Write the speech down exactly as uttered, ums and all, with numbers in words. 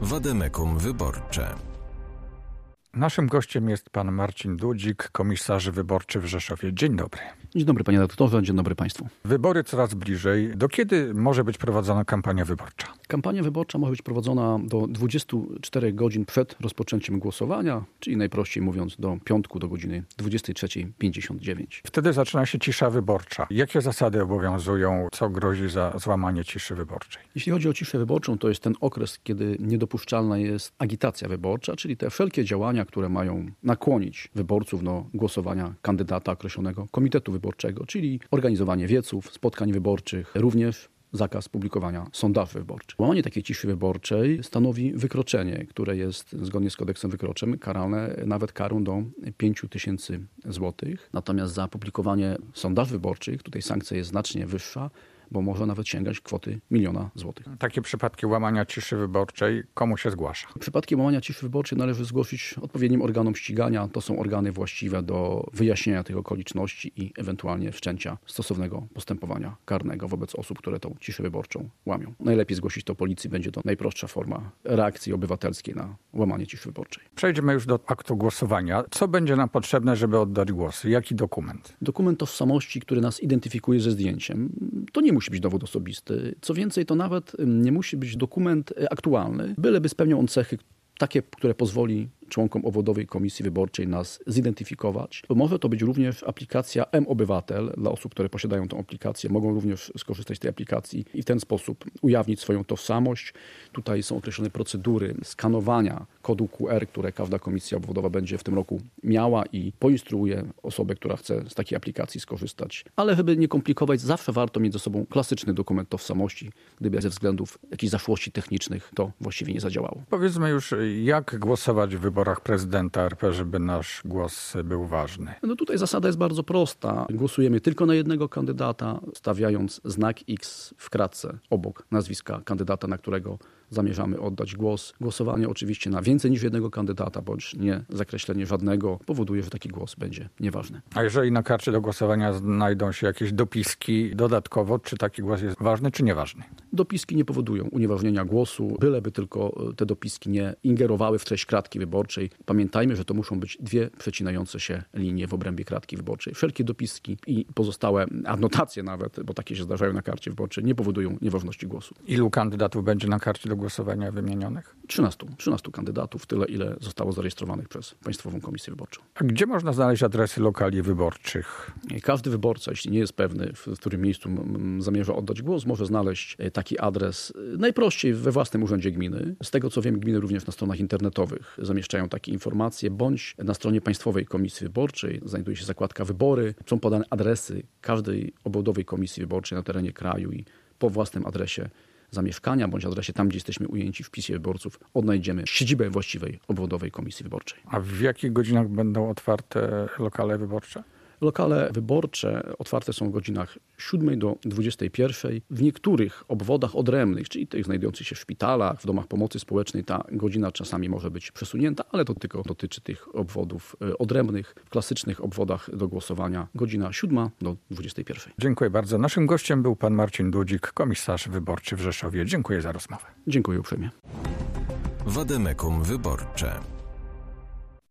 Wademekum Wyborcze. Naszym gościem jest pan Marcin Dudzik, komisarz wyborczy w Rzeszowie. Dzień dobry. Dzień dobry panie redaktorze, dzień dobry państwu. Wybory coraz bliżej. Do kiedy może być prowadzona kampania wyborcza? Kampania wyborcza może być prowadzona do dwudziestu czterech godzin przed rozpoczęciem głosowania, czyli najprościej mówiąc do piątku do godziny dwudziestej trzeciej pięćdziesiąt dziewięć. Wtedy zaczyna się cisza wyborcza. Jakie zasady obowiązują? Co grozi za złamanie ciszy wyborczej? Jeśli chodzi o ciszę wyborczą, to jest ten okres, kiedy niedopuszczalna jest agitacja wyborcza, czyli te wszelkie działania, które mają nakłonić wyborców do głosowania kandydata określonego komitetu wyborczego, czyli organizowanie wieców, spotkań wyborczych, również zakaz publikowania sondaży wyborczych. Łamanie takiej ciszy wyborczej stanowi wykroczenie, które jest zgodnie z kodeksem wykroczeń karane nawet karą do pięciu tysięcy złotych. Natomiast za publikowanie sondaży wyborczych tutaj sankcja jest znacznie wyższa, bo może nawet sięgać kwoty miliona złotych. Takie przypadki łamania ciszy wyborczej komu się zgłasza? Przypadki łamania ciszy wyborczej należy zgłosić odpowiednim organom ścigania. To są organy właściwe do wyjaśnienia tych okoliczności i ewentualnie wszczęcia stosownego postępowania karnego wobec osób, które tą ciszę wyborczą łamią. Najlepiej zgłosić to policji. Będzie to najprostsza forma reakcji obywatelskiej na łamanie ciszy wyborczej. Przejdźmy już do aktu głosowania. Co będzie nam potrzebne, żeby oddać głosy? Jaki dokument? Dokument tożsamości, który nas identyfikuje ze zdjęciem. To nie musi być dowód osobisty. Co więcej, to nawet nie musi być dokument aktualny, byleby spełniał on cechy takie, które pozwoli członkom obwodowej komisji wyborczej nas zidentyfikować. Może to być również aplikacja M-Obywatel. Dla osób, które posiadają tę aplikację, mogą również skorzystać z tej aplikacji i w ten sposób ujawnić swoją tożsamość. Tutaj są określone procedury skanowania kodu Q R, które każda komisja obwodowa będzie w tym roku miała i poinstruuje osobę, która chce z takiej aplikacji skorzystać. Ale żeby nie komplikować, zawsze warto mieć ze sobą klasyczny dokument tożsamości, gdyby ze względów jakichś zaszłości technicznych to właściwie nie zadziałało. Powiedzmy już, jak głosować w wyborach prezydenta R P, żeby nasz głos był ważny. No tutaj zasada jest bardzo prosta. Głosujemy tylko na jednego kandydata, stawiając znak X w kratce obok nazwiska kandydata, na którego zamierzamy oddać głos. Głosowanie oczywiście na więcej niż jednego kandydata, bądź nie zakreślenie żadnego powoduje, że taki głos będzie nieważny. A jeżeli na karcie do głosowania znajdą się jakieś dopiski dodatkowo, czy taki głos jest ważny, czy nieważny? Dopiski nie powodują unieważnienia głosu, byleby tylko te dopiski nie ingerowały w treść kratki wyborczej. Pamiętajmy, że to muszą być dwie przecinające się linie w obrębie kratki wyborczej. Wszelkie dopiski i pozostałe adnotacje nawet, bo takie się zdarzają na karcie wyborczej, nie powodują nieważności głosu. Ilu kandydatów będzie na karcie do głosowania wymienionych? trzynastu. trzynastu kandydatów, tyle ile zostało zarejestrowanych przez Państwową Komisję Wyborczą. A gdzie można znaleźć adresy lokali wyborczych? Każdy wyborca, jeśli nie jest pewny, w którym miejscu zamierza oddać głos, może znaleźć taki adres najprościej we własnym urzędzie gminy. Z tego co wiem, gminy również na stronach internetowych zamieszczają takie informacje, bądź na stronie Państwowej Komisji Wyborczej znajduje się zakładka wybory. Są podane adresy każdej obwodowej komisji wyborczej na terenie kraju i po własnym adresie zamieszkania, bądź adresie tam, gdzie jesteśmy ujęci w wpisie wyborców, odnajdziemy siedzibę właściwej obwodowej komisji wyborczej. A w jakich godzinach będą otwarte lokale wyborcze? Lokale wyborcze otwarte są w godzinach siódmej do dwudziestej pierwszej. W niektórych obwodach odrębnych, czyli tych znajdujących się w szpitalach, w domach pomocy społecznej, ta godzina czasami może być przesunięta, ale to tylko dotyczy tych obwodów odrębnych. W klasycznych obwodach do głosowania godzina siódma do dwudziestej pierwszej. Dziękuję bardzo. Naszym gościem był pan Marcin Dudzik, komisarz wyborczy w Rzeszowie. Dziękuję za rozmowę. Dziękuję uprzejmie. Wademekum Wyborcze.